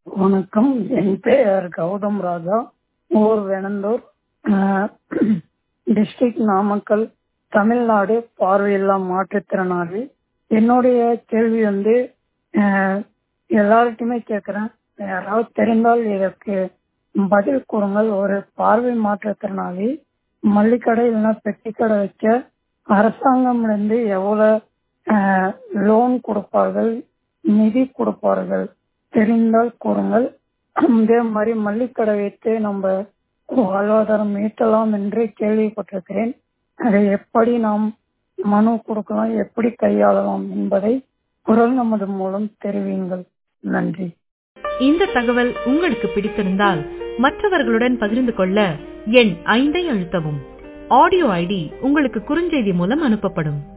வணக்கம். என் பெயர் கௌதம் ராஜா. ஊர் வெனந்தூர், டிஸ்ட்ரிக்ட் நாமக்கல், தமிழ்நாடு. பார்வையில்லா மாற்றுத்திறனாளி. என்னுடைய கேள்வி எல்லார்கிட்டையுமே கேட்குறேன். யாராவது தெரிந்தால் இதற்கு பதில் கூறுங்கள். ஒரு பார்வை மாற்றுத்திறனாளி மல்லிக்கடை இல்லைன்னா பெட்டி கடை வைக்க அரசாங்கம்லேருந்து எவ்வளோ லோன் கொடுப்பார்கள், நிதி கொடுப்பார்கள் தெரிந்தால் கூறுங்கள். அதே மாதிரி மல்லிக்கடை வைத்து நம்ம வாழ்வாதாரம் ஈட்டலாம் என்று கேள்விப்பட்டிருக்கிறேன். அதை எப்படி நாம் மனு கொடுக்கலாம், எப்படி கையாளலாம் என்பதை குரல் நமது மூலம் தெரிவியுங்கள். நன்றி. இந்த தகவல் உங்களுக்கு பிடித்திருந்தால் மற்றவர்களுடன் பகிர்ந்து கொள்ள எண் 5 அழுத்தவும். ஆடியோ ஐடி உங்களுக்கு குறுஞ்செய்தி மூலம் அனுப்பப்படும்.